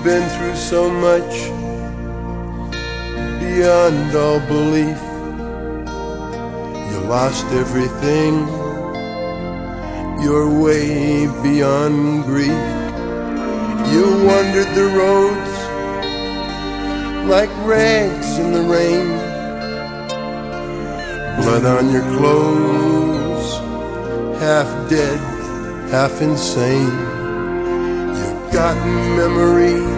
been through so much beyond all belief. You lost everything, you're way beyond grief. You wandered the roads like rags in the rain, blood on your clothes, half dead, half insane. You've got memories